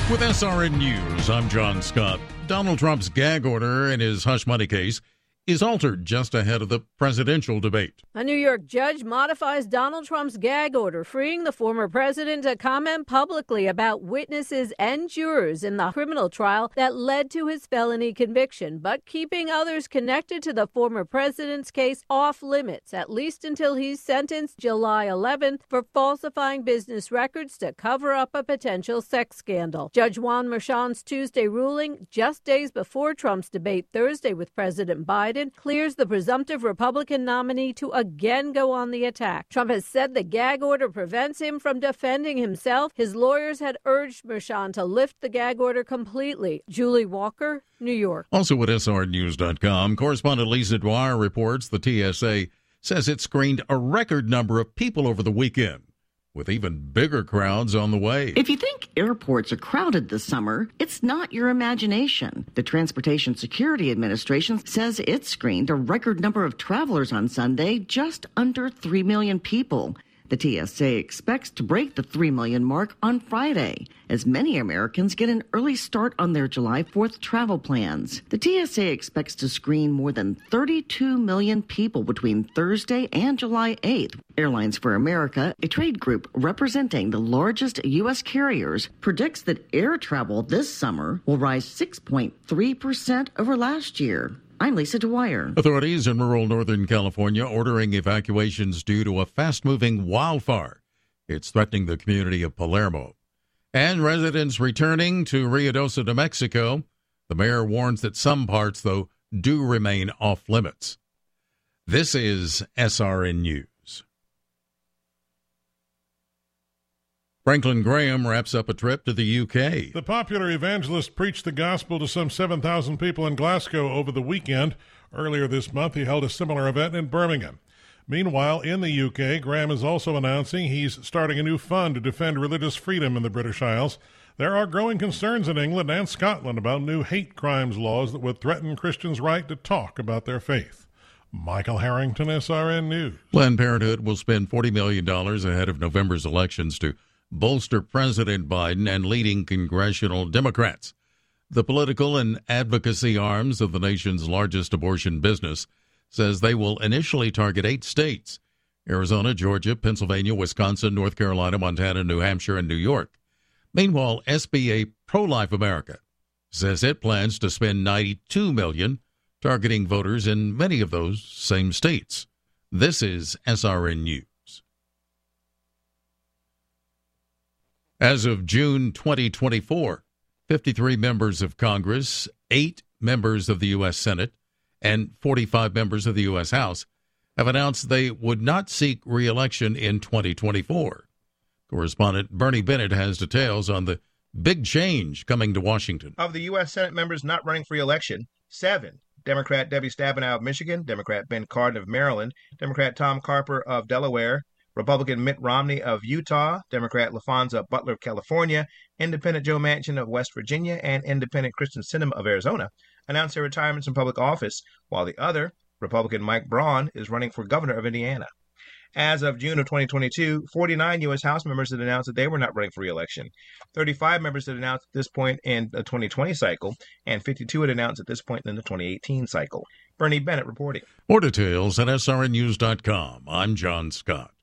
With SRN News, I'm John Scott. Donald Trump's gag order in his hush money case is altered just ahead of the presidential debate. A New York judge modifies Donald Trump's gag order, freeing the former president to comment publicly about witnesses and jurors in the criminal trial that led to his felony conviction, but keeping others connected to the former president's case off limits, at least until he's sentenced July 11th for falsifying business records to cover up a potential sex scandal. Judge Juan Merchan's Tuesday ruling, just days before Trump's debate Thursday with President Biden, clears the presumptive Republican nominee to again go on the attack. Trump has said the gag order prevents him from defending himself. His lawyers had urged Merchan to lift the gag order completely. Julie Walker, New York. Also at SRNews.com, correspondent Lisa Dwyer reports the TSA says it screened a record number of people over the weekend, with even bigger crowds on the way. If you think airports are crowded this summer, it's not your imagination. The Transportation Security Administration says it screened a record number of travelers on Sunday, just under 3 million people. The TSA expects to break the 3 million mark on Friday, as many Americans get an early start on their July 4th travel plans. The TSA expects to screen more than 32 million people between Thursday and July 8th. Airlines for America, a trade group representing the largest U.S. carriers, predicts that air travel this summer will rise 6.3% over last year. I'm Lisa Dwyer. Authorities in rural Northern California ordering evacuations due to a fast-moving wildfire. It's threatening the community of Palermo. And residents returning to Ruidoso, New Mexico. The mayor warns that some parts, though, do remain off-limits. This is SRN News. Franklin Graham wraps up a trip to the UK. The popular evangelist preached the gospel to some 7,000 people in Glasgow over the weekend. Earlier this month, he held a similar event in Birmingham. Meanwhile, in the UK, Graham is also announcing he's starting a new fund to defend religious freedom in the British Isles. There are growing concerns in England and Scotland about new hate crimes laws that would threaten Christians' right to talk about their faith. Michael Harrington, SRN News. Planned Parenthood will spend $40 million ahead of November's elections to bolster President Biden and leading congressional Democrats. The political and advocacy arms of the nation's largest abortion business says they will initially target 8 states: Arizona, Georgia, Pennsylvania, Wisconsin, North Carolina, Montana, New Hampshire, and New York. Meanwhile, SBA Pro-Life America says it plans to spend $92 million targeting voters in many of those same states. This is SRN News. As of June 2024, 53 members of Congress, 8 members of the U.S. Senate, and 45 members of the U.S. House have announced they would not seek re-election in 2024. Correspondent Bernie Bennett has details on the big change coming to Washington. Of the U.S. Senate members not running for re-election, 7. Democrat Debbie Stabenow of Michigan, Democrat Ben Cardin of Maryland, Democrat Tom Carper of Delaware, Republican Mitt Romney of Utah, Democrat LaFonza Butler of California, Independent Joe Manchin of West Virginia, and Independent Kristen Sinema of Arizona announced their retirements from public office, while the other, Republican Mike Braun, is running for governor of Indiana. As of June of 2022, 49 U.S. House members had announced that they were not running for re-election. 35 members had announced at this point in the 2020 cycle, and 52 had announced at this point in the 2018 cycle. Bernie Bennett reporting. More details at srnnews.com. I'm John Scott.